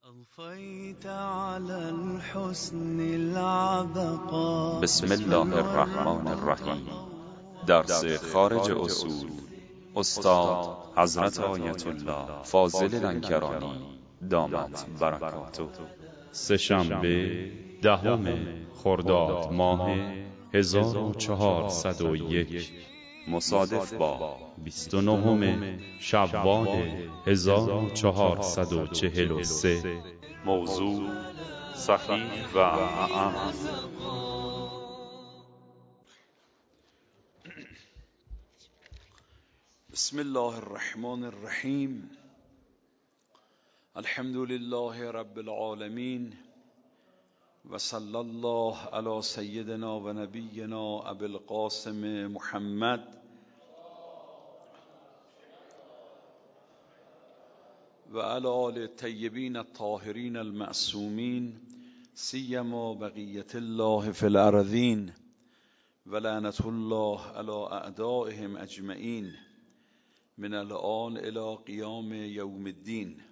أضفيت على الحسن العبقى. بسم الله الرحمن الرحیم. درس خارج اصول استاد حضرت آیت الله فاضل لنکرانی دامت برکاته. سه‌شنبه 10 خرداد ماه 1401 مصادف با 29 شوال 1443. موضوع صحیح و اعم. بسم الله الرحمن الرحیم. الحمد لله رب العالمین و صلی الله علی سیدنا و نبینا ابی القاسم محمد و علی آل الطیبین الطاهرین المعصومین سیما بقیة الله فی الارضین و لعنة الله علی اعدائهم اجمعین من الآن الی قیام یوم الدین.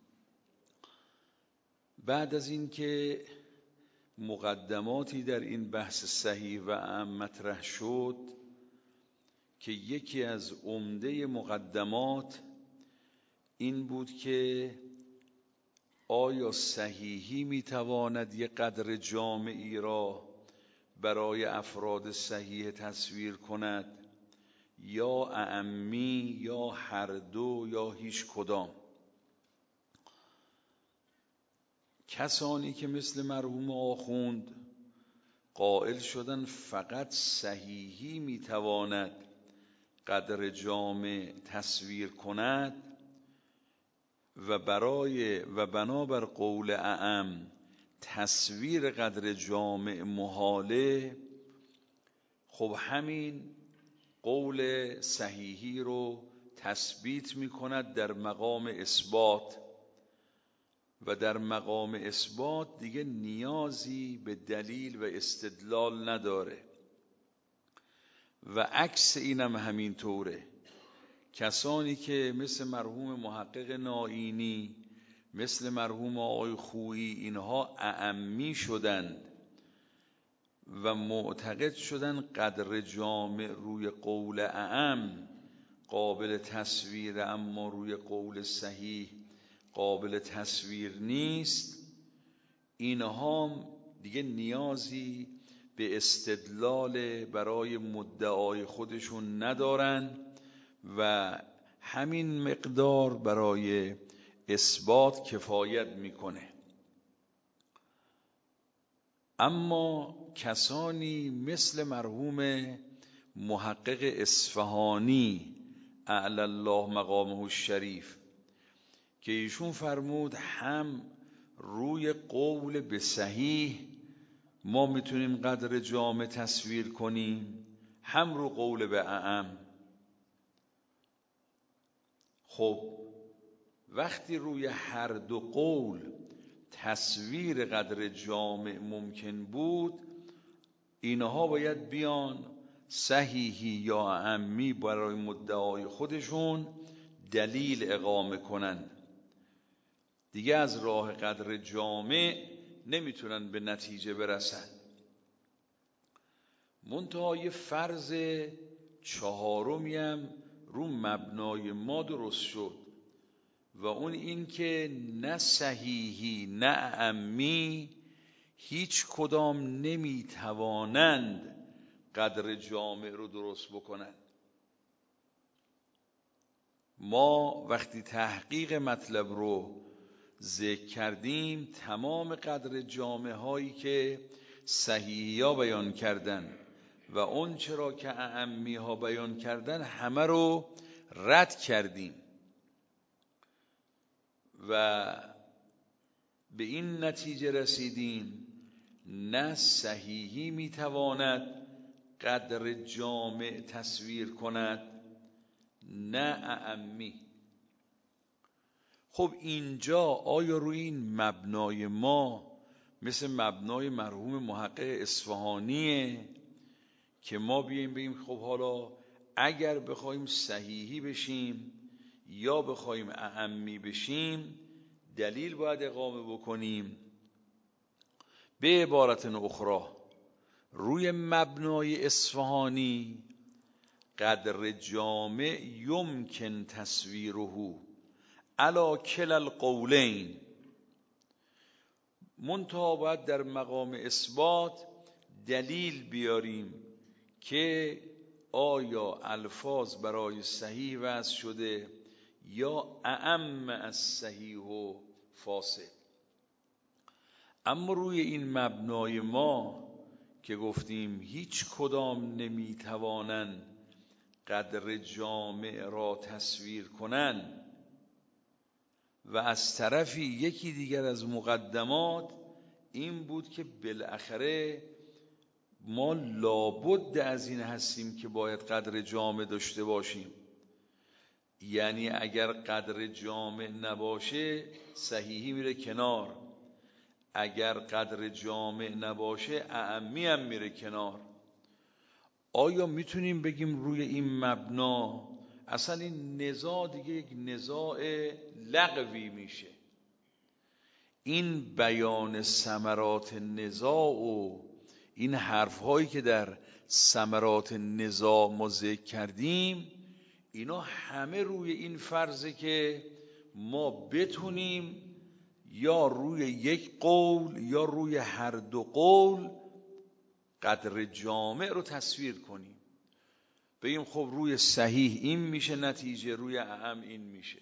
بعد از این که مقدماتی در این بحث صحیح و اعم مطرح شد که یکی از عمده مقدمات این بود که آیا صحیحی میتواند یک قدر جامعی را برای افراد صحیح تصویر کند یا اعمی یا هر دو یا هیچ کدام. کسانی که مثل مرحوم آخوند قائل شدن فقط صحیحی میتواند قدر جامع تصویر کند و بنابر قول اعم تصویر قدر جامع محاله، خب همین قول صحیحی رو تثبیت میکند در مقام اثبات و در مقام اثبات دیگه نیازی به دلیل و استدلال نداره و عکس اینم همین طوره. کسانی که مثل مرحوم محقق نائینی، مثل مرحوم آقای خویی، اینها اعمی شدند و معتقد شدن قدر جامع روی قول اعم قابل تصویر اما روی قول صحیح قابل تصویر نیست، اینها دیگه نیازی به استدلال برای مدعای خودشون ندارن و همین مقدار برای اثبات کفایت میکنه. اما کسانی مثل مرحوم محقق اصفهانی اعلی الله مقامه الشریف که ایشون فرمود هم روی قول به صحیح ما میتونیم قدر جامع تصویر کنیم، هم رو قول به اعم. خب وقتی روی هر دو قول تصویر قدر جامع ممکن بود، اینها باید بیان صحیحی یا اعمی برای مدعای خودشون دلیل اقامه کنند. دیگه از راه قدر جامع نمیتونن به نتیجه برسن. منتها یه فرض چهارمی هم رو مبنای ما درست شد و اون این که نه صحیحی نه اعمی هیچ کدام نمیتوانند قدر جامع رو درست بکنند. ما وقتی تحقیق مطلب رو ذکر کردیم تمام قدر جامع هایی که صحیحی ها بیان کردن و اون چرا که اعمی ها بیان کردن همه رو رد کردیم و به این نتیجه رسیدیم نه صحیحی میتواند قدر جامع تصویر کند نه اعمی. خب اینجا آیا روی این مبنای ما مثل مبنای مرحوم محقق اصفهانیه که ما بیاییم بگیم خب حالا اگر بخوایم صحیحی بشیم یا بخوایم اعمی بشیم دلیل باید اقامه بکنیم. به عبارت اخرى روی مبنای اصفهانی قدر جامع یمکن تصویره علی کلا القولین، منتها باید در مقام اثبات دلیل بیاریم که آیا الفاظ برای صحیح وضع شده یا اعم از صحیح و فاسد. اما روی این مبنای ما که گفتیم هیچ کدام نمیتوانن قدر جامع را تصویر کنن و از طرفی یکی دیگر از مقدمات این بود که بالاخره ما لابد از این هستیم که باید قدر جامع داشته باشیم. یعنی اگر قدر جامع نباشه صحیحی میره کنار، اگر قدر جامع نباشه اعمی هم میره کنار. آیا میتونیم بگیم روی این مبنا اصلا این نزاع دیگه یک نزاع لغوی میشه؟ این بیان ثمرات نزاع و این حرفهایی که در ثمرات نزاع ما ذکر کردیم اینا همه روی این فرضه که ما بتونیم یا روی یک قول یا روی هر دو قول قدر جامع رو تصویر کنیم، بگیم خب روی صحیح این میشه نتیجه، روی اعم این میشه.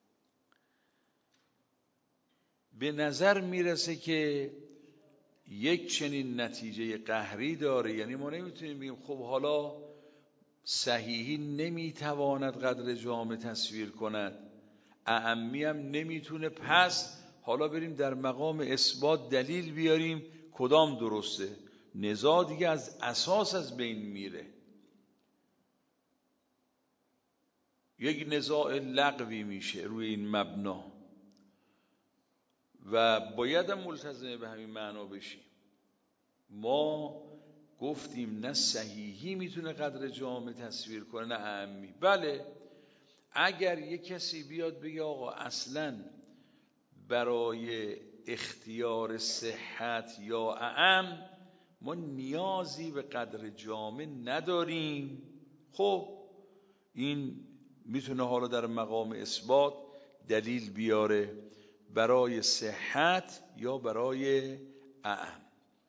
به نظر میرسه که یک چنین نتیجه قهری داره. یعنی ما نمیتونیم بگیم خب حالا صحیحی نمیتواند قدر جامع تصویر کند، اعمی هم نمیتونه، پس حالا بریم در مقام اثبات دلیل بیاریم کدام درسته. نزاع دیگه از اساس از بین میره، یک نزاع لغوی میشه روی این مبنا و باید هم ملتزم به همین معنا بشیم. ما گفتیم نه صحیحی میتونه قدر جامع تصویر کنه نه اعمی. بله اگر یک کسی بیاد بگه آقا اصلا برای اختیار صحت یا اعم ما نیازی به قدر جامع نداریم، خب این میتونه حالا در مقام اثبات دلیل بیاره برای صحت یا برای اعم.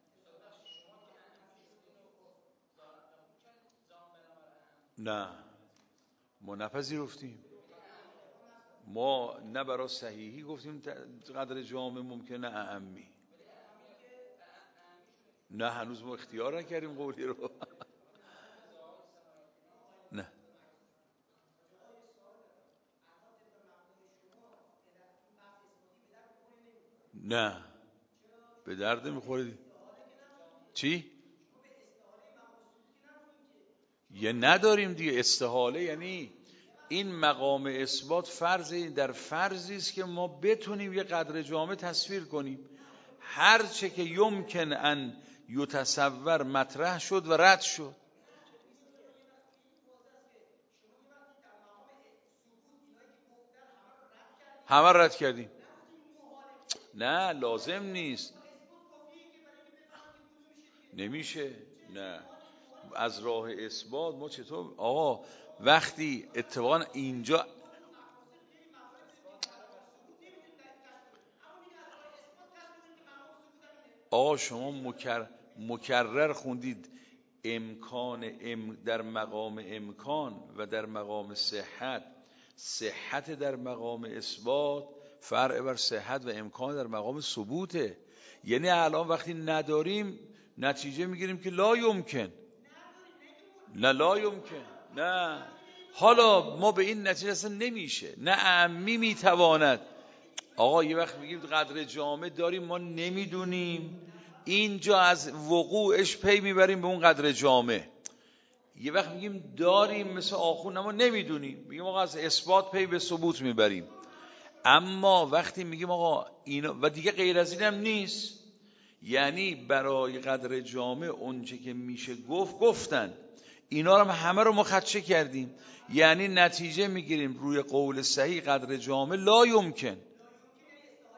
نه ما نپذیرفتیم، ما نه برای صحیحی گفتیم قدر جامع ممکنه اعمی. نه هنوز ما اختیار نکردیم قولی رو. نه نه به درد میخورید. چی؟ یه نداریم دیگه استحاله. یعنی این مقام اثبات فرضی در فرضی است که ما بتونیم یه قدر جامع تصویر کنیم، هر چه که یمکن ان یتصور مطرح شد و رد شد. همه رد کردیم. نه لازم نیست، نمیشه. نه از راه اثبات ما چطور آقا وقتی اتفاقا اینجا آقا شما مکرر خوندید امکان در مقام امکان و در مقام صحت در مقام اثبات فرع بر صحت و امکان در مقام ثبوته. یعنی الان وقتی نداریم نتیجه میگیریم که لا یمکن. نه لا یمکن، نه حالا ما به این نتیجه اصلا نمیشه، نه اعمی میتواند. آقا یه وقت میگیم قدر جامع داریم ما نمیدونیم، اینجا از وقوعش پی میبریم به اون قدر جامع. یه وقت میگیم داریم مثل آخون ما نمیدونیم، میگیم آقا از اثبات پی به ثبوت میبریم. اما وقتی میگیم آقا اینا و دیگه غیر از این هم نیست، یعنی برای قدر جامع اونچه که میشه گفتن، اینا رو همه رو مخدشه کردیم، یعنی نتیجه میگیریم روی قول صحیح قدر جامع لا یمکن.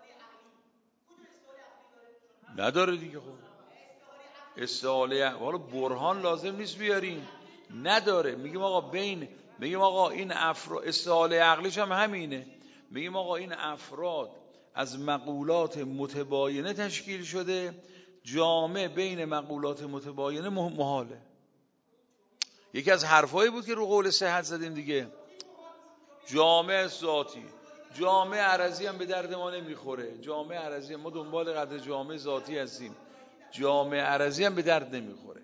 نداره دیگه. خب استعاله حالا برهان لازم نیست بیاریم، نداره. میگیم آقا این افراد استعاله عقلیش هم همینه. میگیم آقا این افراد از مقولات متباینه تشکیل شده، جامع بین مقولات متباینه محاله. یکی از حرفایی بود که رو قول صحت زدیم دیگه. جامع ذاتی، جامع عرضی هم به درد ما نمیخوره. جامع عرضی ما دنبال قدر جامع ذاتی هستیم، جامع عرضی هم به درد نمیخوره.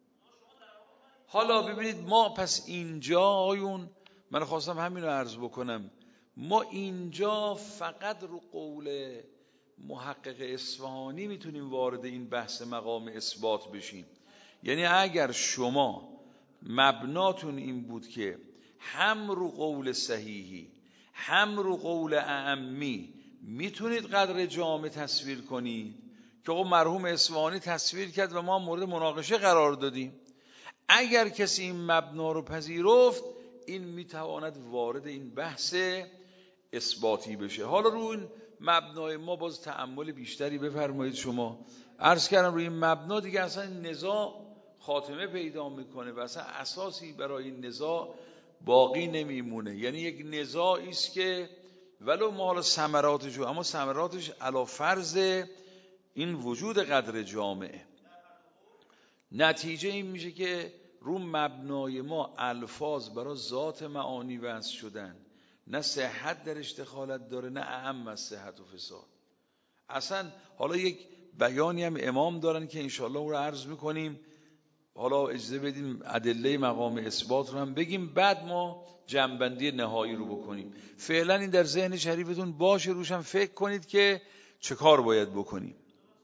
حالا ببینید ما پس اینجا آیون، من خواستم همین رو عرض بکنم، ما اینجا فقط رو قول محقق اصفهانی میتونیم وارد این بحث مقام اثبات بشیم. یعنی اگر شما مبناتون این بود که هم رو قول صحیحی هم رو قول اعمی میتونید قدر جامع تصویر کنید که خب مرحوم اصفهانی تصویر کرد و ما مورد مناقشه قرار دادیم، اگر کسی این مبنا رو پذیرفت این میتواند وارد این بحث اثباتی بشه. حالا رو این مبنای ما باز تأمل بیشتری بفرمایید. شما عرض کردم روی این مبنا دیگه اصلا نزاع خاتمه پیدا میکنه و اصلا اساسی برای این نزاع باقی نمیمونه. یعنی یک نزاعی است که ولو ما حالا ثمراتش، اما ثمراتش علی فرض این وجود قدر جامعه، نتیجه این میشه که رو مبنای ما الفاظ برای ذات معانی وضع شدن، نه صحت درش دخالت داره نه اعم از صحت و فساد. اصلا حالا یک بیانی هم امام دارن که انشاءالله اون رو عرض میکنیم. حالا اجازه بدیم ادله مقام اثبات رو هم بگیم، بعد ما جنبندی نهایی رو بکنیم. فعلا این در ذهن شریفتون باشه، روش هم فکر کنید که چه کار باید بکنیم.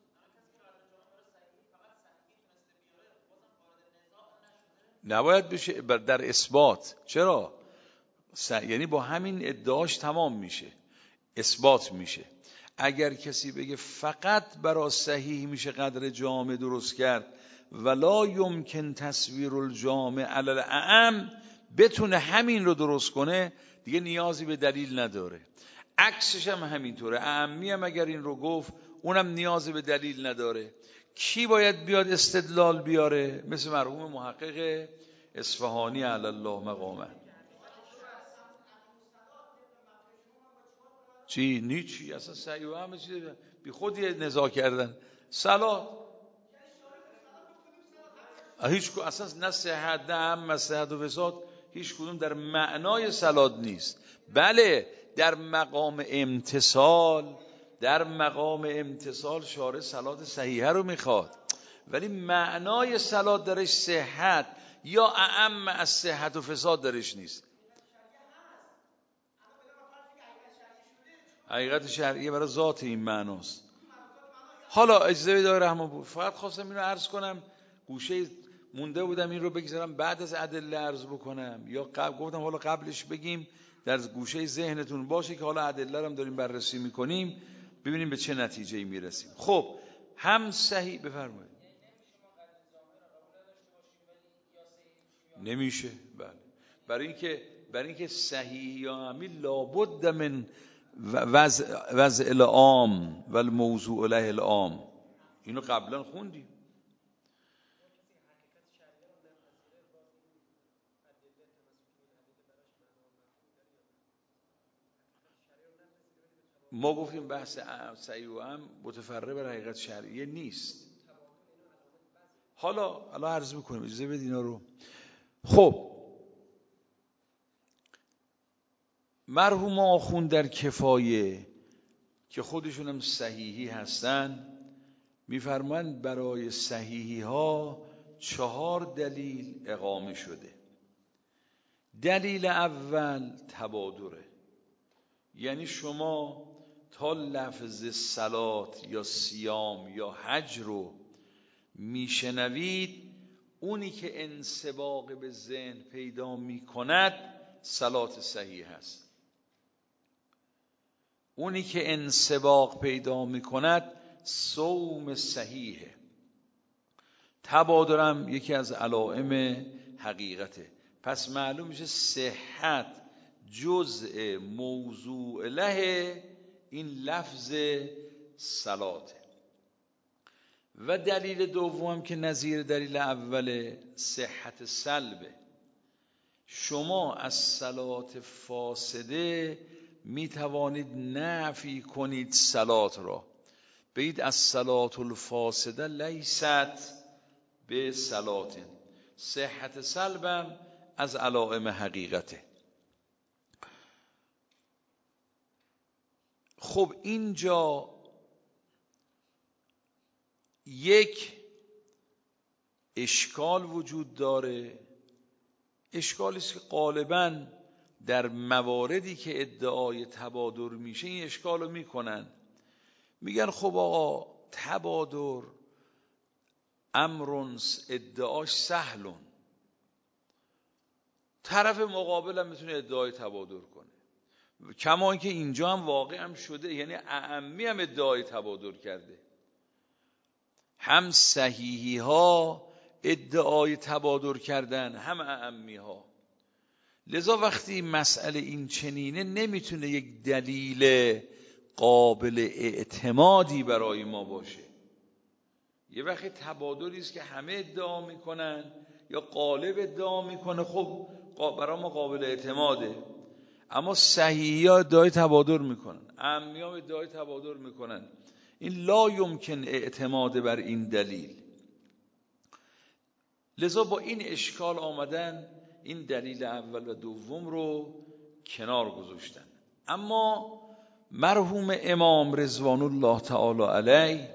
نباید بشه در اثبات. چرا؟ یعنی با همین ادعاش تمام میشه، اثبات میشه. اگر کسی بگه فقط برای صحیح میشه قدر جامع درست کرد ولا یمکن تصویر الجامع علی الاعم، بتونه همین رو درست کنه دیگه نیازی به دلیل نداره. عکسش هم همینطوره، اعمی هم اگر این رو گفت اونم نیازی به دلیل نداره. کی باید بیاد استدلال بیاره؟ مثل مرحوم محقق اصفهانی علی الله مقامه. چی؟ نیچی اصلا سعی و همه چیز بی خود یه نزاع کردن. صلات هیچ اصلا نه صحت نه هم صحت و فساد هیچ کدوم در معنای صلات نیست. بله در مقام امتصال، در مقام امتصال شارع صلات صحیحه رو میخواد، ولی معنای صلات درش صحت یا اعم از صحت و فساد درش نیست. حقیقت شرعیه برای ذات این معناست. حالا اجازه بدید آقای رحمان بود، فقط خواستم اینو عرض کنم، گوشه مونده بودم این رو بگذارم بعد از ادله عرض بکنم یا گفتم حالا قبلش بگیم در گوشه ذهنتون باشه که حالا ادله رو هم داریم بررسی میکنیم ببینیم به چه نتیجه‌ای میرسیم. خب هم صحیح بفرمایید. نمیشه. بله برای اینکه صحیح یا عمی لابد من وضع العام و الموضوع له العام، اینو قبلا خوندیم. ما گفتیم بحث صحیح و عام متفرع بر حقیقت شرعیه نیست. حالا عرض میکنیم، اجازه بدید اینا رو. خب مرحوم آخوند در کفایه که خودشون هم صحیحی هستن میفرمایند برای صحیحی ها 4 دلیل اقامه شده. دلیل اول تبادره، یعنی شما تا لفظ صلات یا صیام یا حج رو میشنوید، اونی که انسباق به ذهن پیدا میکند صلات صحیح هست. اونی که انسباق پیدا میکند صوم صحیحه. تبادرم یکی از علائم حقیقته. پس معلوم میشه صحت جزء موضوع له این لفظ صلاته. و دلیل دوم که نظیر دلیل اول صحت سلبه. شما از صلات فاسده می توانید نفی کنید صلات را، بگید از صلات الفاسده لیست به صلات. صحت سلبم از علائم حقیقته. خب اینجا یک اشکال وجود داره. اشکالی است که غالباً در مواردی که ادعای تبادر میشه این اشکال رو میکنن. میگن خب آقا تبادر امرونس ادعاش سهلون، طرف مقابل هم میتونه ادعای تبادر کنه. کما اینکه اینجا هم واقع هم شده، یعنی اعمی هم ادعای تبادر کرده، هم صحیحی ها ادعای تبادر کردن هم اعمی ها. لذا وقتی مسئله این چنینه نمیتونه یک دلیل قابل اعتمادی برای ما باشه. یه وقتی تبادری است که همه ادعا میکنن یا غالب ادعا میکنه، خب برای ما قابل اعتماده. اما صحیحی ها ادعای تبادر میکنن، اعمی ها ادعای تبادر میکنن، این لا یمکن اعتماد بر این دلیل. لذا با این اشکال آمدن این دلیل اول و دوم رو کنار گذاشتن. اما مرحوم امام رضوان الله تعالی علیه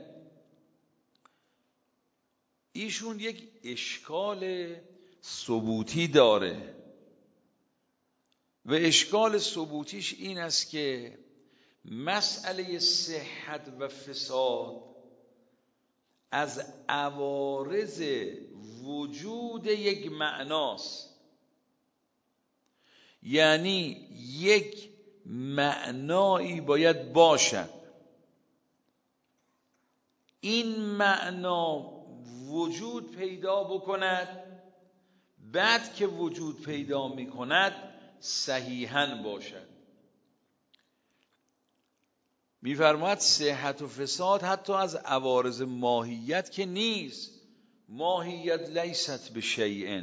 ایشون یک اشکال ثبوتی داره و اشکال ثبوتیش این است که مسئله صحت و فساد از عوارض وجود یک معناست. یعنی یک معنایی باید باشد، این معنا وجود پیدا بکند، بعد که وجود پیدا می کند صحیحاً باشد. می‌فرماید صحت و فساد حتی از عوارض ماهیت که نیست. ماهیت لیست به شیء،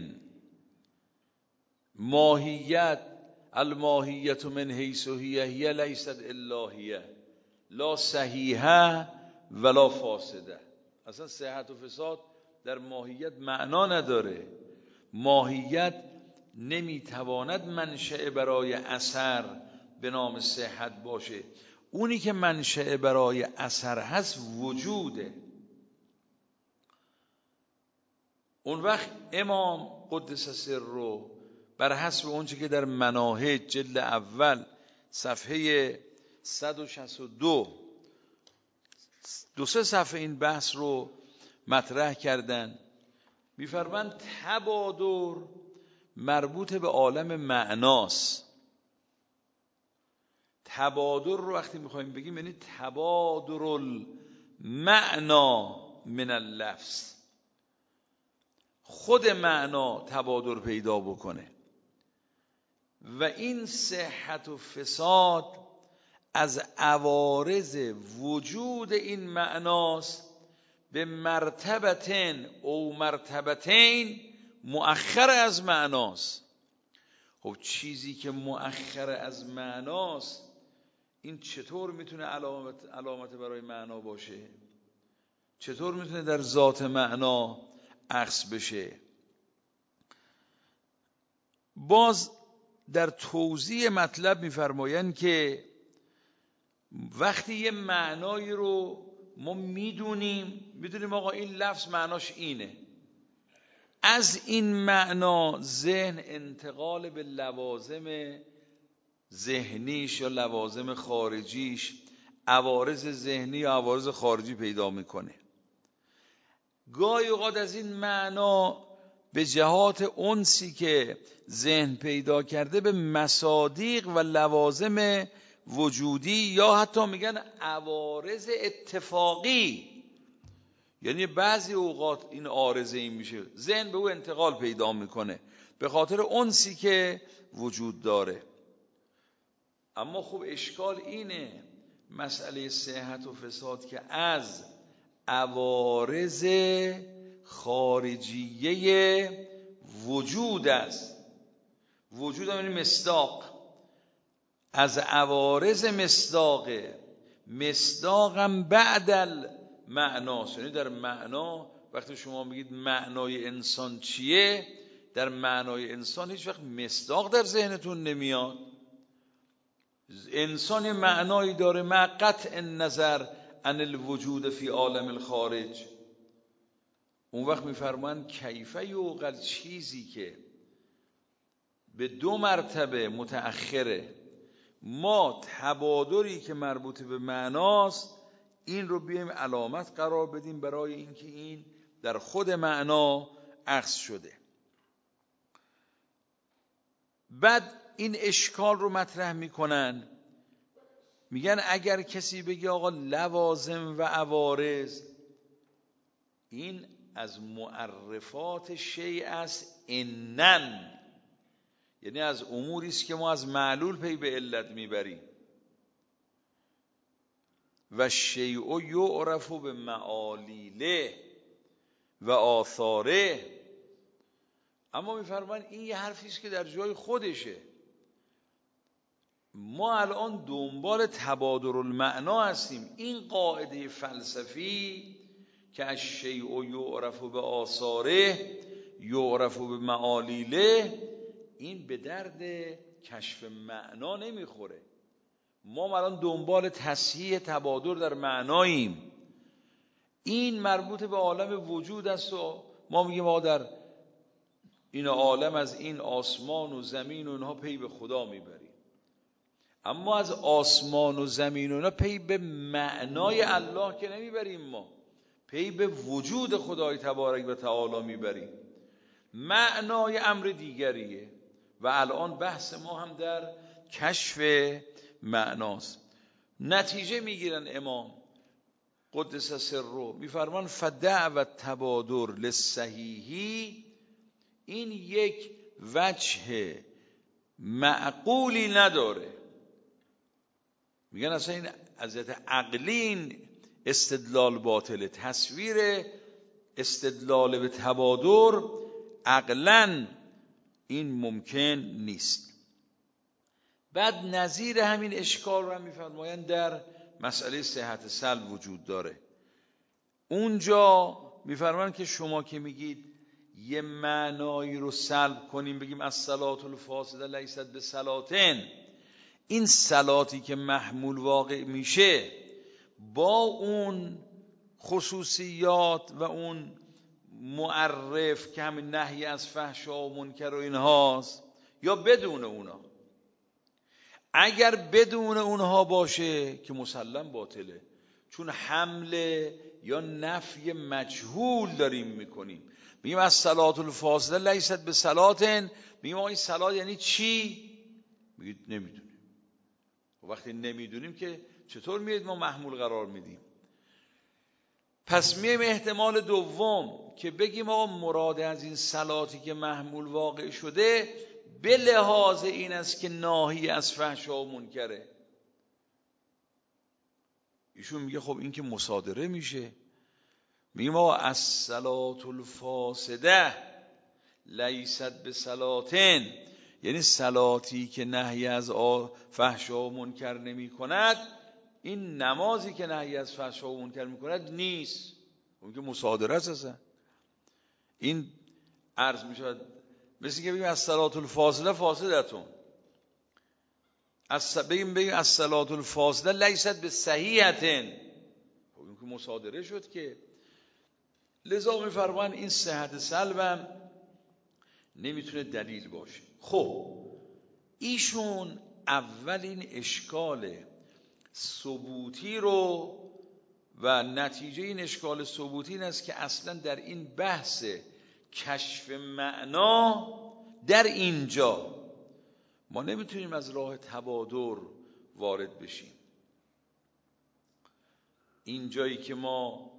ماهیت الماهیت من حیث هی لیست الا هی، لا صحیحه ولا فاسده. اصلا صحت و فساد در ماهیت معنا نداره. ماهیت نمیتواند منشأ برای اثر به نام صحت باشه. اونی که منشأ برای اثر هست وجوده. اون وقت امام قدس سره بر حسب اونچه که در مناهج جلد اول صفحه 162 2-3 صفحه این بحث رو مطرح کردن، می‌فرمایند تبادر مربوط به عالم معناست. تبادر رو وقتی میخوایم بگیم یعنی تبادر المعنا من اللفظ، خود معنا تبادر پیدا بکنه. و این صحت و فساد از عوارض وجود این معناست به مرتبتین او مرتبتین مؤخر از معناست. خب چیزی که مؤخر از معناست این چطور میتونه علامت برای معنا باشه؟ چطور میتونه در ذات معنا اخذ بشه؟ باز در توضیح مطلب میفرمایند که وقتی یه معنایی رو ما میدونیم آقا این لفظ معناش اینه، از این معنا ذهن انتقال به لوازم ذهنیش یا لوازم خارجیش، عوارض ذهنی یا عوارض خارجی پیدا میکنه. گاهی اوقات از این معنا به جهات انسی که ذهن پیدا کرده به مصادیق و لوازم وجودی یا حتی میگن عوارض اتفاقی، یعنی بعضی اوقات این عارضه این میشه، ذهن به او انتقال پیدا میکنه به خاطر انسی که وجود داره. اما خب اشکال اینه مسئله صحت و فساد که از عوارض خارجیه وجود است. وجود یعنی مصداق، از عوارض مصداقه. مصداقم بعد المعناست، یعنی در معنا وقتی شما میگید معنای انسان چیه، در معنای انسان هیچ وقت مصداق در ذهنتون نمیاد. انسان معنایی داره مع قطع نظر عن الوجود فی عالم الخارج. اون وقت میفرمان کیفه یوقل، چیزی که به 2 مرتبه متأخره، ما تبادری که مربوط به معناست این رو بیایم علامت قرار بدیم برای اینکه این در خود معنا اخذ شده. بعد این اشکال رو مطرح میکنن، میگن اگر کسی بگه آقا لوازم و عوارض این از معرفات شیء است انن، یعنی از اموری است که ما از معلول پی به علت میبریم. و شیء یعرف به معالیله و آثاره. اما میفرمان این یه حرفی است که در جای خودشه. ما الان دنبال تبادر المعنا هستیم. این قاعده فلسفی که از شیء یعرف به آثاره یعرف به معالیله، این به درد کشف معنا نمیخوره. ما الان دنبال تصحیح تبادر در معناییم. این مربوط به عالم وجود است و ما میگیم ما در این عالم از این آسمان و زمین و اینها پی به خدا میبریم، اما از آسمان و زمین و اینها پی به معنای الله که نمیبریم، ما پی به وجود خدای تبارک و تعالی میبریم. معنای امر دیگریه و الان بحث ما هم در کشف معناست. نتیجه میگیرن امام قدس سره، میفرمان فدعوى التبادر للصحیحی، این یک وجه معقولی نداره. میگن اصلا این از جهت عقلی استدلال باطله. تصویر استدلال به تبادر عقلاً این ممکن نیست. بعد نظیر همین اشکال رو هم میفرمایند در مسئله صحت سلب وجود داره. اونجا میفرمایند که شما که میگید یه معنایی رو سلب کنیم، بگیم الصلاة الفاسده لیست بصلاتن، این صلاتی که محمول واقع میشه با اون خصوصیات و اون معرف که همین نهی از فحشا و منکر و اینهاست، یا بدون اونا؟ اگر بدون اونها باشه که مسلم باطله، چون حمله یا نفی مجهول داریم میکنیم. میگیم از صلات الفاسده لیست به صلاتن، میگیم این صلات یعنی چی؟ میگید نمیدونیم. وقتی نمیدونیم که چطور میاد ما محمول قرار میدیم؟ پس میایم احتمال دوم که بگیم آقا مراد از این صلاتی که محمول واقع شده به لحاظ این است که ناهی از فحشا و منکره. ایشون میگه خب این که مصادره میشه. میگیم آقا الصلاة الفاسده لیست بصلاتن، یعنی صلاتی که نهی از فحشا و منکر نمی کند، این نمازی که نهی از فحشا و منکر می کند نیست. اون که مصادره است. اصلا این عرض می شود مثل که بگیم الصلاة الفاسده فاسدتون، بگیم الصلاة الفاسده لیست بصحیحتن، اون که مصادره شد که. لذا می فرمان این صحت سلبم نمیتونه دلیل باشه. خب ایشون اول این اشکال ثبوتی رو و نتیجه این اشکال ثبوتی این است که اصلا در این بحث کشف معنا در اینجا ما نمیتونیم از راه تبادر وارد بشیم. اینجایی که ما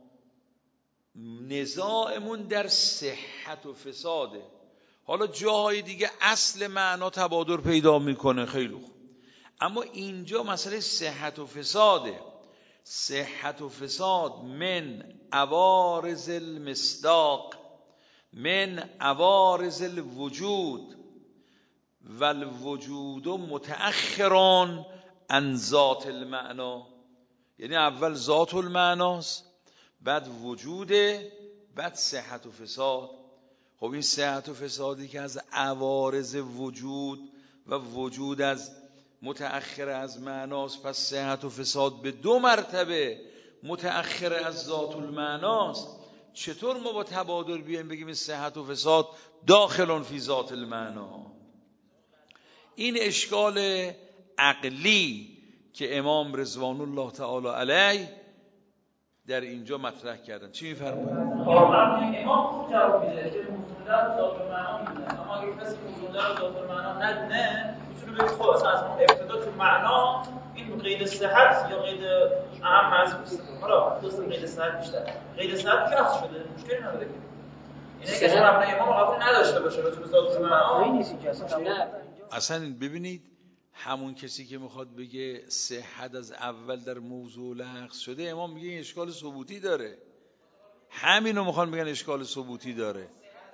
نزاعمون در صحت و فساده، حالا جاهای دیگه اصل معنا تبادر پیدا میکنه، خیلی خوب، اما اینجا مسئله صحت و فساده. صحت و فساد من عوارض المصداق من عوارض الوجود و الوجود متأخران عن ذات المعنا. یعنی اول ذات المعناست، بعد وجوده، بعد صحت و فساد. خب این صحت و فسادی که از عوارض وجود و وجود از متأخر از معناست، پس صحت و فساد به 2 مرتبه متأخر از ذات المعناست. چطور ما با تبادر بیایم بگیم این صحت و فساد داخلون فی ذات المعنا؟ این اشکال عقلی که امام رضوان الله تعالی علیه در اینجا مطرح کردن. چی می‌فرمایید؟ امام جواب میده که موجوده رو ذات المعنا میدونن، اما اگه کسی موجوده رو ذات المعنا ندونه میتونه بگه خب اصلا از اون ابتدا تو معنا این قید صحت یا قید اهم از حالا دوست قید صحت بیشتر قید صحت کسر شده، مشکلی نداره که اینه که مبنای امام قبول نداشته باشه راجع به ذات المعنا. اصلا ببینید همون کسی که میخواد بگه صحت از اول در موضوع لغز شده، امام میگه این اشکال ثبوتی داره. همینو میخوان بگن اشکال ثبوتی داره.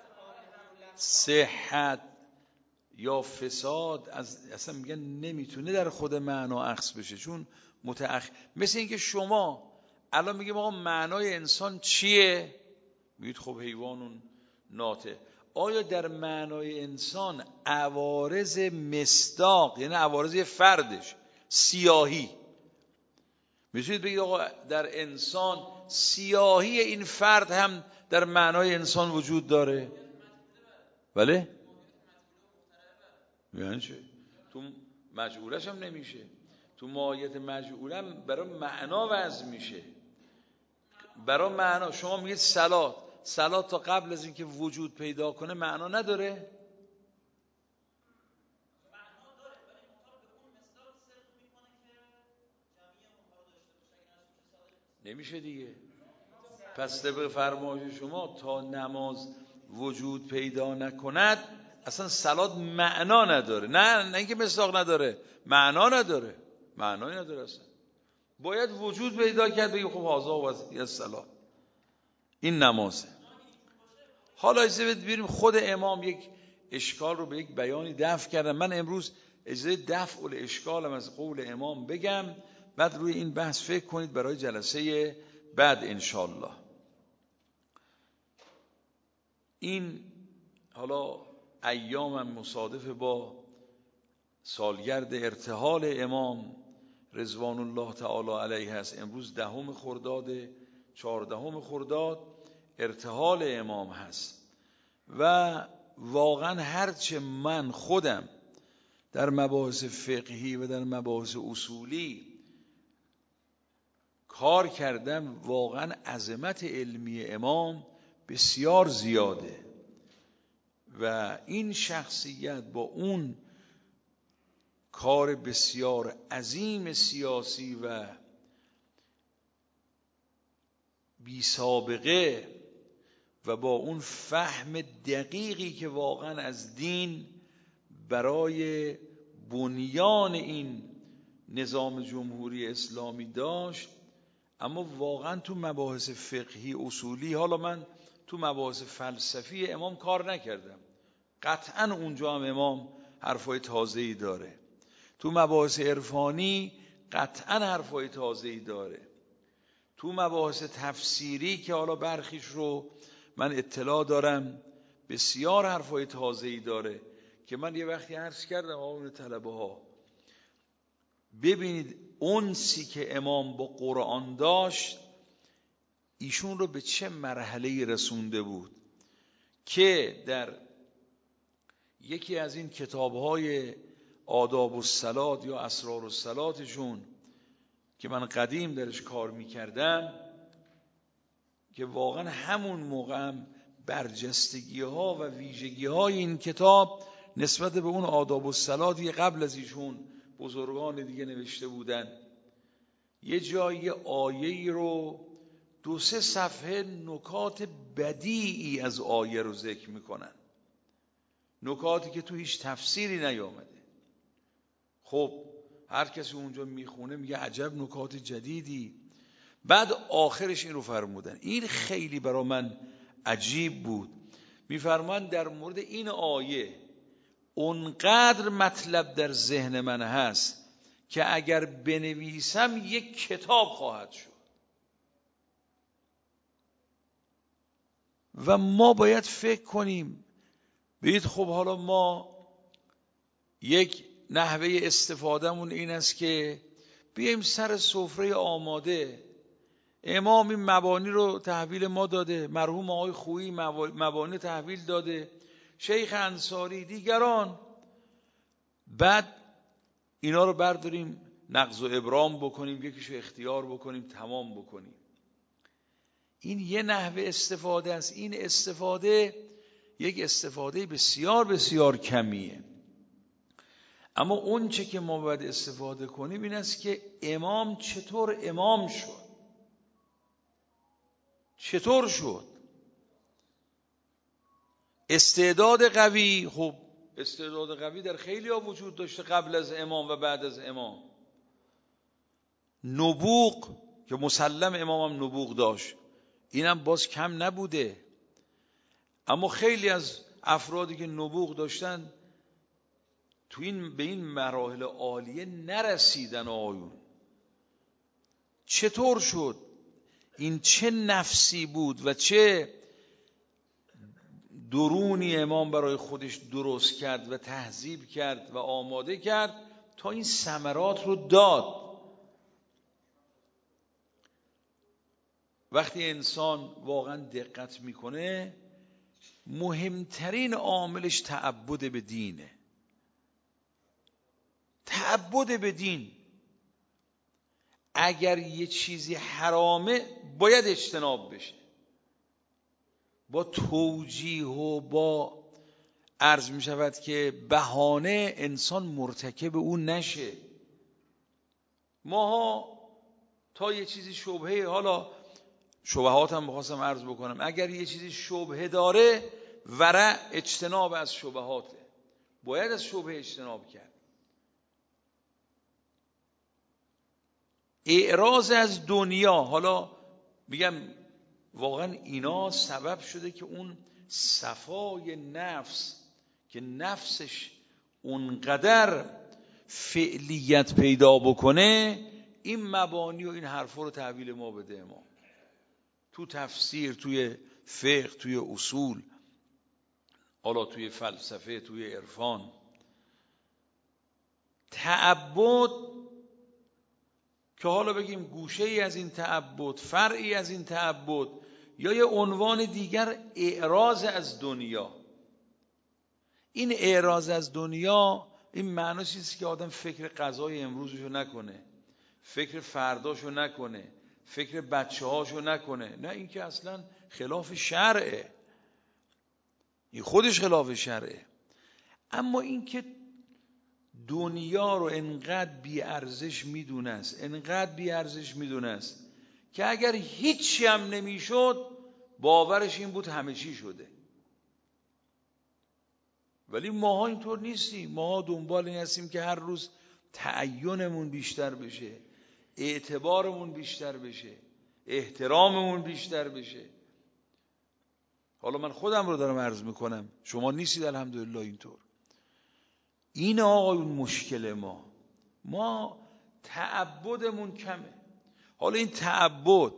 صحت یا فساد اصلا میگن نمیتونه در خود معنا اخذ بشه، چون مثل اینکه شما الان میگیم آقا معنای انسان چیه؟ میگید خب حیوانون ناطق. آیا در معنای انسان عوارض مصداق، یعنی عوارض فردش، سیاهی، میتونید بگید آقا در انسان سیاهی این فرد هم در معنای انسان وجود داره؟ بله؟ یعنی چه؟ تو مجعولش هم نمیشه، تو ماهیت مجعولم برای معنا وضع میشه. برای معنا شما میگید صلات تا قبل از اینکه وجود پیدا کنه معنا نداره؟ نمیشه دیگه. پس طبق فرمایش شما تا نماز وجود پیدا نکند اصلا صلات معنا نداره. نه اینکه مصداق نداره، معنا نداره، معنایی نداره اصلا. باید وجود پیدا کرد بگیم خب هذا وضعیت صلات، این نمازه. حالا اجازه بدید بریم خود امام یک اشکال رو به یک بیانی دفع کردن. من امروز اجازه دفع الاشکالم از قول امام بگم، بعد روی این بحث فکر کنید برای جلسه بعد انشالله. این حالا ایامم مصادف با سالگرد ارتحال امام رضوان الله تعالی علیه است. امروز 10 خرداد 14 خرداد ارتحال امام هست و واقعا هرچه من خودم در مباحث فقهی و در مباحث اصولی کار کردم، واقعا عظمت علمی امام بسیار زیاده و این شخصیت با اون کار بسیار عظیم سیاسی و بی سابقه و با اون فهم دقیقی که واقعا از دین برای بنیان این نظام جمهوری اسلامی داشت، اما واقعا تو مباحث فقهی اصولی، حالا من تو مباحث فلسفی امام کار نکردم، قطعا اونجا هم امام حرفای تازه‌ای داره، تو مباحث عرفانی قطعا حرفای تازه‌ای داره، تو مباحث تفسیری که حالا برخیش رو من اطلاع دارم بسیار حرفای تازه‌ای داره که من یه وقتی عرض کردم آقایون طلبه ها ببینید انسی که امام با قرآن داشت ایشون رو به چه مرحله‌ای رسونده بود که در یکی از این کتاب‌های آداب الصلات یا اسرار الصلاتشون که من قدیم درش کار می‌کردم، که واقعا همون موقع هم برجستگی‌ها و ویژگی‌های این کتاب نسبت به اون آداب الصلات قبل از ایشون بزرگان دیگه نوشته بودن، یه جایی آیه‌ای رو 2-3 صفحه نکات بدیعی از آیه رو ذکر میکنن، نکاتی که تو هیچ تفسیری نیامده. خب هر کسی اونجا میخونه میگه عجب نکات جدیدی، بعد آخرش این رو فرمودن، این خیلی برای من عجیب بود. میفرمان در مورد این آیه اونقدر مطلب در ذهن من هست که اگر بنویسم یک کتاب خواهد شد و ما باید فکر کنیم. بگید خب حالا ما یک نحوه استفادهمون این است که بیایم سر سفره آماده، امام این مبانی رو تحویل ما داده، مرحوم آقای خویی مبانی تحویل داده، شیخ انصاری، دیگران، بعد اینا رو برداریم نقض و ابرام بکنیم، یکیشو اختیار بکنیم، تمام بکنیم. این یه نحوه استفاده است. این استفاده یک استفاده بسیار بسیار کمیه. اما اون چه که ما باید استفاده کنیم این است که امام چطور امام شد، چطور شد. استعداد قوی، خب استعداد قوی در خیلی ها وجود داشته قبل از امام و بعد از امام. نبوغ که مسلم امام هم نبوغ داشت، اینم باز کم نبوده. اما خیلی از افرادی که نبوغ داشتن به این مراحل عالیه نرسیدن. آیون چطور شد؟ این چه نفسی بود و چه درونی امام برای خودش درست کرد و تهذیب کرد و آماده کرد تا این ثمرات رو داد. وقتی انسان واقعا دقت میکنه مهمترین عاملش تعبد به دینه. تعبد به دین. اگر یه چیزی حرامه باید اجتناب بشه، با توجیه و با عرض می شود که بهانه انسان مرتکب اون نشه. ماها تا یه چیزی شبهه، حالا شبهات هم بخواستم عرض بکنم، اگر یه چیزی شبهه داره ورع اجتناب از شبهاته، باید از شبهه اجتناب کرد. اعراض از دنیا، حالا میگم واقعا اینا سبب شده که اون صفای نفس که نفسش اونقدر فعلیت پیدا بکنه، این مبانی و این حرفا رو تحویل ما بده. ما تو تفسیر، توی فقه، توی اصول، حالا توی فلسفه، توی عرفان، تعبد که حالا بگیم گوشه ای از این تعبد، فرعی از این تعبد، یا یه عنوان دیگر اعراض از دنیا. این اعراض از دنیا این معناش نیست که آدم فکر غذای امروزشو نکنه، فکر فرداشو نکنه، فکر بچه‌هاشو نکنه. نه، این که اصلا خلاف شرعه، این خودش خلاف شرعه. اما این که دنیا رو انقدر بی ارزش میدونست، انقدر بی ارزش میدونست که اگر هیچی هم نمیشد باورش این بود همه چی شده. ولی ماها اینطور نیستیم. ماها دنبال این هستیم که هر روز تعینمون بیشتر بشه، اعتبارمون بیشتر بشه، احتراممون بیشتر بشه. حالا من خودم رو دارم عرض میکنم، شما نیستید الحمدلله اینطور. این آقایون مشکل ما تعبدمون کمه. حالا این تعبد،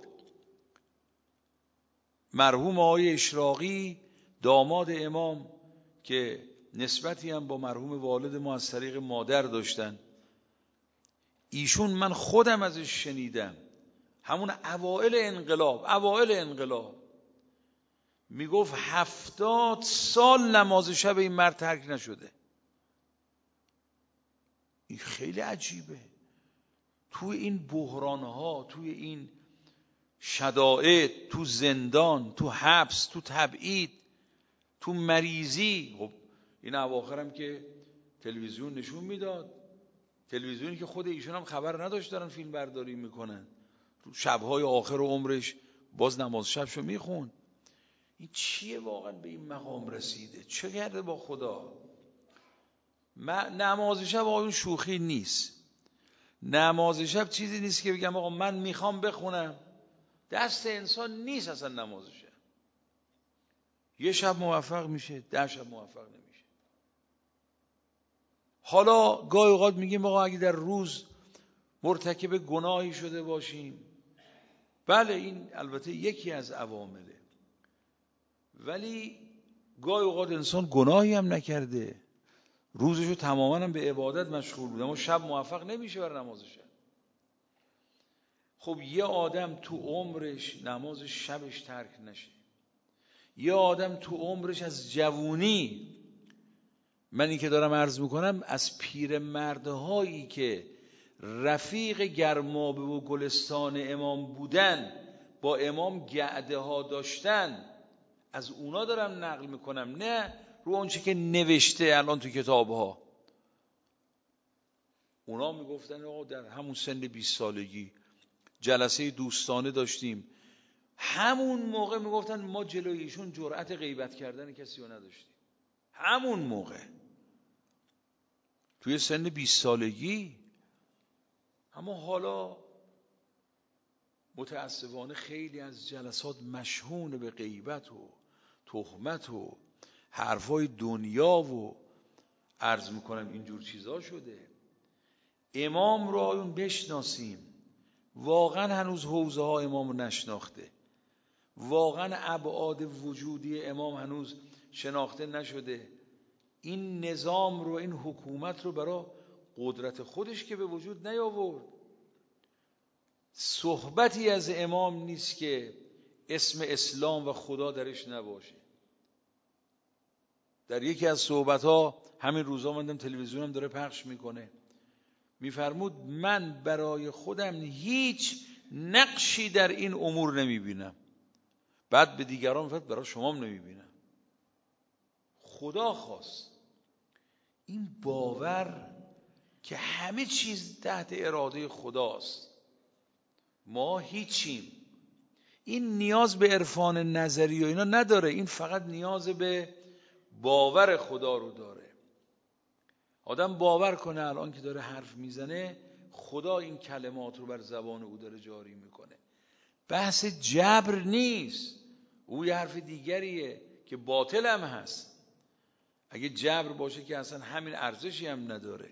مرحوم آقای اشراقی داماد امام که نسبتی هم با مرحوم والد ما از طریق مادر داشتن، ایشون من خودم ازش شنیدم همون اوائل انقلاب میگفت 70 سال نماز شب این مرد ترک نشده. این خیلی عجیبه. توی این بحرانها، توی این شدائد، تو زندان، تو حبس، تو تبعید، تو مریضی. خب این اواخرم که تلویزیون نشون میداد، تلویزیونی که خود ایشون هم خبر نداشت دارن فیلم برداری میکنن، تو شبهای آخر عمرش باز نماز شبشو میخوند. این چیه واقعا به این مقام رسیده؟ چه کرده با خدا؟ نماز شب آقایون شوخی نیست. نماز شب چیزی نیست که بگم آقا من میخوام بخونم دست انسان نیست اصلا نمازشه. یه شب موفق میشه، 10 شب موفق نمیشه. حالا گاهی اوقات میگیم آقا اگه در روز مرتکب گناهی شده باشیم، بله این البته یکی از عوامله، ولی گاهی اوقات انسان گناهی هم نکرده، روزشو تماما هم به عبادت مشغول بود، اما شب موفق نمیشه بر نماز شب. خب یه آدم تو عمرش نماز شبش ترک نشه، یه آدم تو عمرش از جوونی، من این که دارم عرض میکنم از پیرمردهایی که رفیق گرمابه و گلستان امام بودن، با امام گعده ها داشتن، از اونا دارم نقل میکنم، نه رو اونچه که نوشته الان تو کتاب ها. اونا میگفتن آقا در همون سن 20 سالگی جلسه دوستانه داشتیم، همون موقع میگفتن ما جلوی ایشون جرأت غیبت کردن کسی رو نداشتیم. همون موقع توی سن 20 سالگی. اما حالا متاسفانه خیلی از جلسات مشحون به غیبت و تهمت و حرفای دنیا و عرض میکنم اینجور چیزا شده. امام رو آیون بشناسیم، واقعا هنوز حوزه ها امام رو نشناخته، واقعا ابعاد وجودی امام هنوز شناخته نشده. این نظام رو، این حکومت رو برای قدرت خودش که به وجود نیاورد. صحبتی از امام نیست که اسم اسلام و خدا درش نباشه. در یکی از صحبت‌ها همین روزا من تلویزیونم داره پخش میکنه، میفرمود من برای خودم هیچ نقشی در این امور نمیبینم، بعد به دیگران میفرمود برای شما هم نمیبینم. خدا خواست این باور که همه چیز تحت اراده خداست، ما هیچیم. این نیاز به عرفان نظری و اینا نداره، این فقط نیاز به باور خدا رو داره. آدم باور کنه الان که داره حرف میزنه خدا این کلمات رو بر زبان او داره جاری میکنه. بحث جبر نیست، او یه حرف دیگریه که باطل هم هست. اگه جبر باشه که اصلا همین ارزشی هم نداره.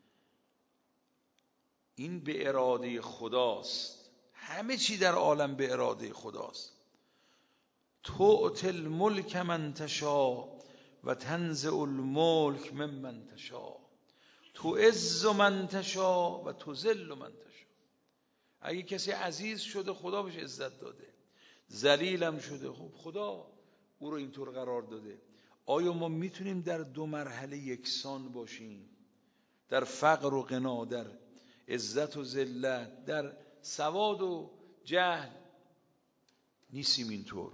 این به اراده خداست، همه چی در عالم به اراده خداست. تؤتی الملک من تشاء و تنزع الملک ممن تشاء، تعز من تشاء و تذل من تشاء. اگه کسی عزیز شده خدا بهش عزت داده، ذلیلم شده خب خدا او رو اینطور قرار داده. آیا ما میتونیم در دو مرحله یکسان باشیم؟ در فقر و غنا، در عزت و ذلت، در سواد و جهل؟ نیستیم اینطور.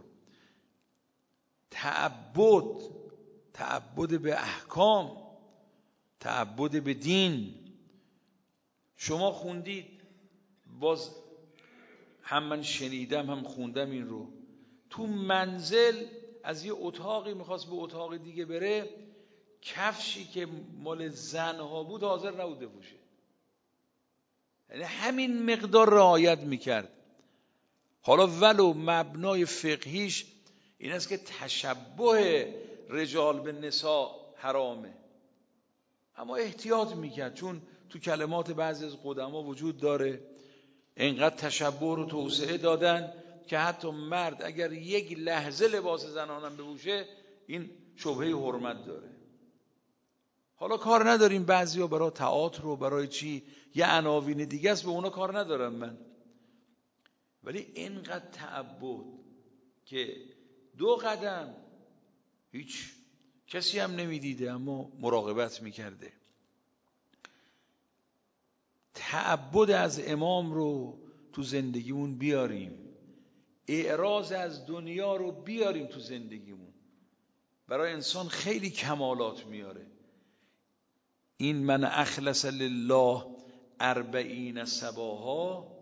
تعبد به احکام، تعبد به دین. شما خوندید، باز هم من شنیدم هم خوندم این رو، تو منزل از یه اتاقی میخواست به اتاق دیگه بره، کفشی که مال زنها بود حاضر نبوده بپوشه. یعنی همین مقدار رعایت میکرد. حالا ولو مبنای فقهیش این است که تشبه رجال به نساء حرامه، اما احتیاط میکرد، چون تو کلمات بعضی از قدما وجود داره. اینقدر تشبه رو توسعه دادن که حتی مرد اگر یک لحظه لباس زنانم بپوشه این شبهه حرمت داره. حالا کار نداریم، بعضیا برای تئاتر و برای چی یه عناوین دیگه است، به اونا کار ندارم من، ولی اینقدر تعبد که 2 قدم هیچ کسی هم نمیدیده اما مراقبت میکرده. تعبد از امام رو تو زندگیمون بیاریم، اعراض از دنیا رو بیاریم تو زندگیمون. برای انسان خیلی کمالات میاره. این من اخلص لله 40 صباحا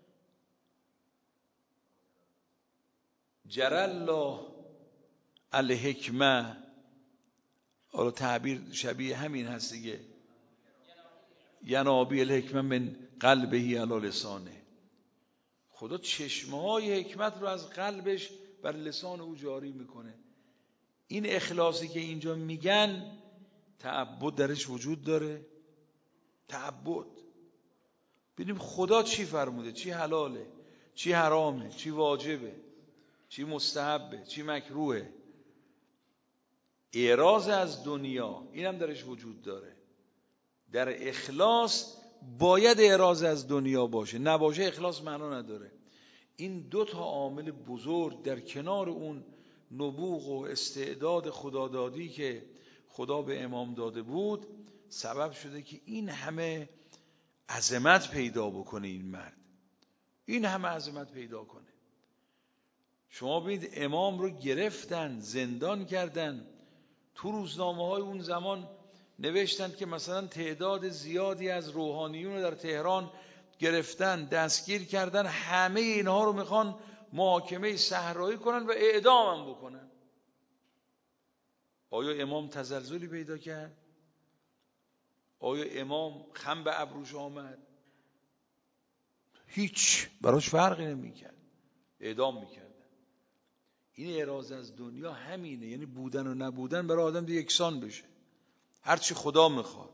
جری الله الحکمه. حالا تعبیر شبیه همین هست دیگه، ینابی الحکمه من قلبه علی لسانه. خدا چشمه‌های حکمت رو از قلبش بر لسان او جاری میکنه. این اخلاصی که اینجا میگن تعبد درش وجود داره. تعبد ببینیم خدا چی فرموده، چی حلاله، چی حرامه، چی واجبه، چی مستحبه، چی مکروهه. اعراض از دنیا این هم درش وجود داره. در اخلاص باید اعراض از دنیا باشه، نباشه اخلاص معنا نداره. این دو تا عامل بزرگ در کنار اون نبوغ و استعداد خدادادی که خدا به امام داده بود سبب شده که این همه عظمت پیدا بکنه. این مرد این همه عظمت پیدا کنه. شما ببینید امام رو گرفتن، زندان کردن. تو روزنامه‌های اون زمان نوشتن که مثلا تعداد زیادی از روحانیون رو در تهران گرفتن، دستگیر کردن، همه اینها رو میخوان محاکمه صحرایی کنن و اعدام هم بکنن. آیا امام تزلزلی پیدا کرد؟ آیا امام خم به ابروش آمد؟ هیچ، براش فرقی نمیکرد، اعدام میکردن. این اعراض از دنیا همینه، یعنی بودن و نبودن برای آدم دیگه یکسان بشه، هرچی خدا میخواد.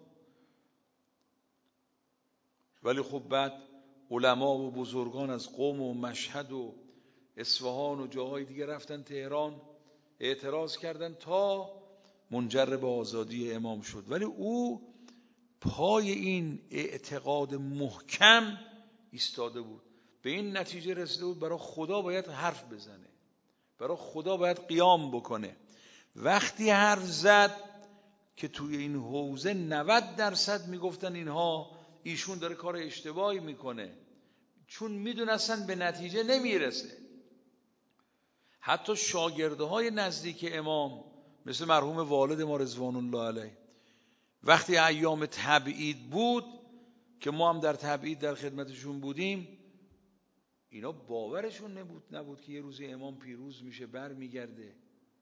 ولی خب بعد علما و بزرگان از قم و مشهد و اصفهان و جاهای دیگه رفتن تهران، اعتراض کردن تا منجر به آزادی امام شد. ولی او پای این اعتقاد محکم ایستاده بود، به این نتیجه رسیده بود برای خدا باید حرف بزنه، برای خدا باید قیام بکنه. وقتی حرف زد که توی این حوزه 90% میگفتن ایشون داره کار اشتباهی میکنه، چون میدونستن به نتیجه نمیرسه. حتی شاگردهای نزدیک امام مثل مرحوم والد ما رضوان الله علیه، وقتی ایام تبعید بود که ما هم در تبعید در خدمتشون بودیم، اینا باورشون نبود که یه روزی امام پیروز میشه بر میگرده.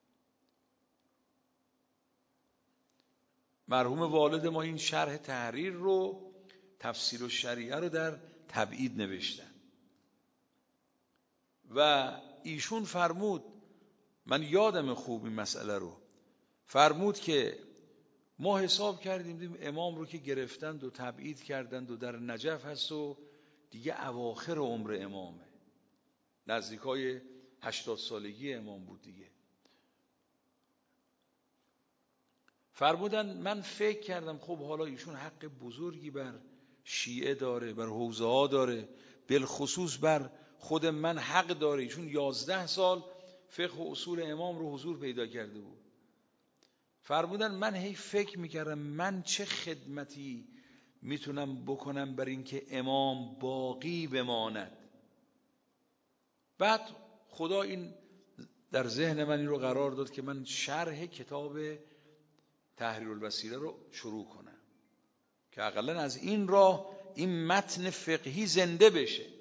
مرحوم والد ما این شرح تحریر رو، تفسیر الشریعه رو در تبعید نوشتن و ایشون فرمود، من یادم خوب این مسئله رو، فرمود که ما حساب کردیم دیدیم امام رو که گرفتند و تبعید کردند و در نجف هست و دیگه اواخر عمر امامه، نزدیکای 80 سالگی امام بود دیگه. فرمودن من فکر کردم خب حالا ایشون حق بزرگی بر شیعه داره، بر حوزه ها داره، بالخصوص بر خود من حق داره. ایشون 11 سال فقه و اصول امام رو حضور پیدا کرده بود. فرمودن من هی فکر میکردم من چه خدمتی میتونم بکنم بر این که امام باقی بماند. بعد خدا این در ذهن من این رو قرار داد که من شرح کتاب تحریر البصیره رو شروع کنم که اقلا از این راه این متن فقهی زنده بشه.